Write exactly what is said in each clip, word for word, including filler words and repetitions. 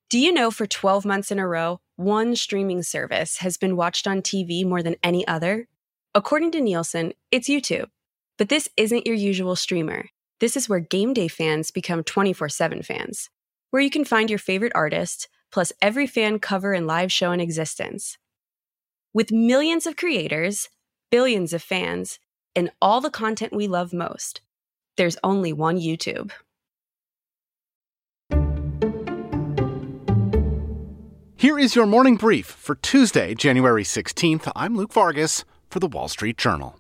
Do you know for twelve months in a row, one streaming service has been watched on T V more than any other? According to Nielsen, it's YouTube. But this isn't your usual streamer. This is where game day fans become twenty-four seven fans, where you can find your favorite artist, plus every fan cover and live show in existence. With millions of creators, billions of fans, and all the content we love most, there's only one YouTube. Here is your morning brief for Tuesday, January sixteenth. I'm Luke Vargas for The Wall Street Journal.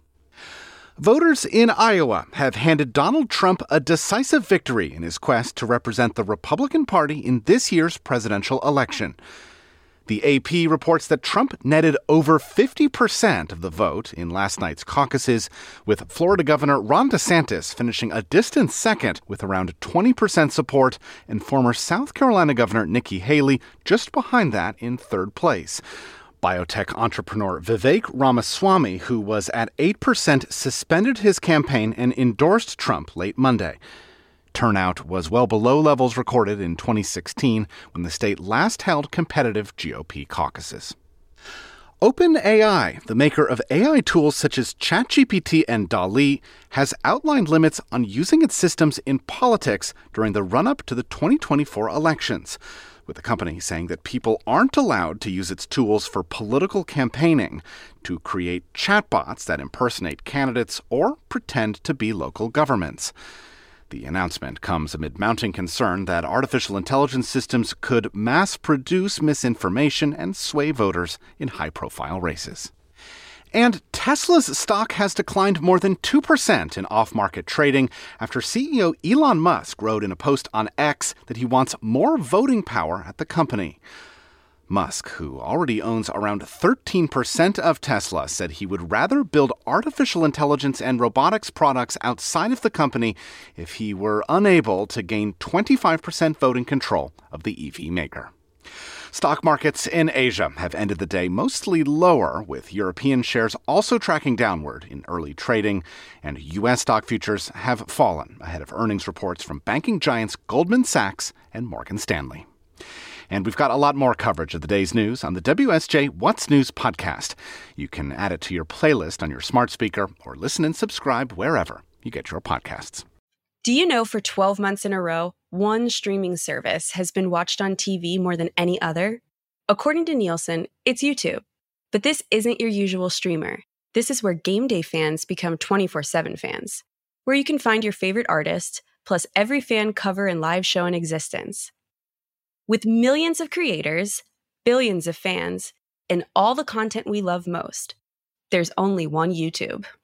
Voters in Iowa have handed Donald Trump a decisive victory in his quest to represent the Republican Party in this year's presidential election. The A P reports that Trump netted over fifty percent of the vote in last night's caucuses, with Florida Governor Ron DeSantis finishing a distant second with around twenty percent support, and former South Carolina Governor Nikki Haley just behind that in third place. Biotech entrepreneur Vivek Ramaswamy, who was at eight percent, suspended his campaign and endorsed Trump late Monday. Turnout was well below levels recorded in twenty sixteen, when the state last held competitive G O P caucuses. OpenAI, the maker of A I tools such as ChatGPT and DALL-E, has outlined limits on using its systems in politics during the run-up to the twenty twenty-four elections, with the company saying that people aren't allowed to use its tools for political campaigning, to create chatbots that impersonate candidates or pretend to be local governments. The announcement comes amid mounting concern that artificial intelligence systems could mass-produce misinformation and sway voters in high-profile races. And Tesla's stock has declined more than two percent in off-market trading after C E O Elon Musk wrote in a post on X that he wants more voting power at the company. Musk, who already owns around thirteen percent of Tesla, said he would rather build artificial intelligence and robotics products outside of the company if he were unable to gain twenty-five percent voting control of the E V maker. Stock markets in Asia have ended the day mostly lower, with European shares also tracking downward in early trading, and U S stock futures have fallen ahead of earnings reports from banking giants Goldman Sachs and Morgan Stanley. And we've got a lot more coverage of the day's news on the W S J What's News podcast. You can add it to your playlist on your smart speaker or listen and subscribe wherever you get your podcasts. Do you know for twelve months in a row, one streaming service has been watched on T V more than any other? According to Nielsen, it's YouTube. But this isn't your usual streamer. This is where game day fans become twenty-four seven fans, where you can find your favorite artist, plus every fan cover and live show in existence. With millions of creators, billions of fans, and all the content we love most, there's only one YouTube.